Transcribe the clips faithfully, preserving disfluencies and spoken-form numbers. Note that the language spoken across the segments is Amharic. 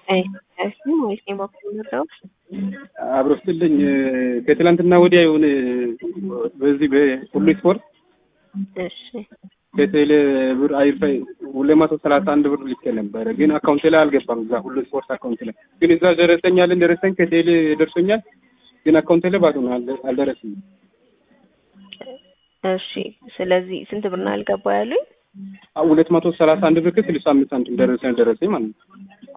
አይ አይስም ወይስ የማቆም ነው? አብሮስትልኝ ከትላንትና ወዲያ የሆነ በዚህ በሁሉ ስፖርት እሺ ከቴሌ ብር አይፋይ ሁለት መቶ ሰላሳ አንድ ብር ልኬ ነበር፣ ግን አካውንቴ ላይ አልገባም። እዛ ሁሉ ስፖርት አካውንቴ ላይ ግን እዛ ደረሰኛል እንደረሰኝ ከቴሌ ደርሶኛል፣ ግን አካውንቴ ላይ ባዶ ነው፣ አልደረሰኝም። እሺ ስለዚህ ስንት ብር ነው ያልገባው ያሉኝ? ሁለት መቶ ሰላሳ አንድ ብር ከስልሳ አምስት ሳንቲም ደረሰኝ ደረሰኝ ማለት ነው።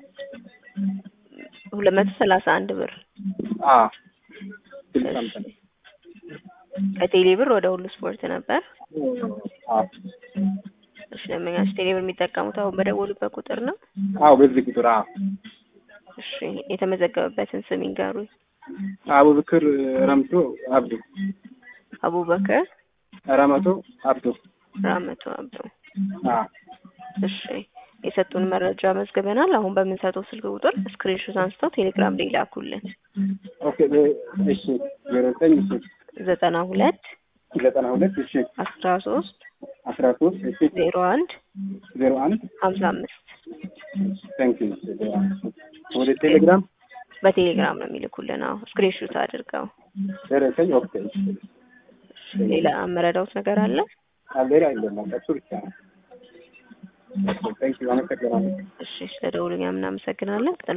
ሁለት መቶ ሰላሳ አንድ ብር አ ስልሳ አምስት ከቴሌ ብር ወደ ሁሉ ስፖርት ነበር። አ እሺ ለምን ቴሌ ብር የሚጠቀሙት አሁን በደወሉበት ቁጥር ነው? አዎ በዚህ ቁጥር። አ እሺ የተመዘገበበትን ስም ይንገሩኝ። አቡበክር ረምቶ አብዱ። አቡበክር ረመቶ አብዱ ረመቶ አብዱ። አ እሺ የሰጡን መረጃ መዝግበናል። አሁን በምንሰጠው ስልክ ቁጥር ስክሪንሾት አንስተው ቴሌግራም ላይ ላኩልን። ኦኬ እሺ ዘጠኝ ዘጠና ሁለት ዘጠና ሁለት እሺ አስራ ሶስት አስራ ሶስት እሺ ዜሮ አንድ ዜሮ አንድ ሀምሳ አምስት ታንክ ዩ። ወደ ቴሌግራም በቴሌግራም ነው የሚልኩልን። አዎ ስክሪንሾት አድርገው ደረሰኝ። ኦኬ ሌላ አመረዳውት ነገር አለ? አለራ አይደለም እሱ ብቻ ነው። ታንክ ዩ። አመሰግናለሁ። እሺ ስለደውሉኛ ምናምን አመሰግናለን።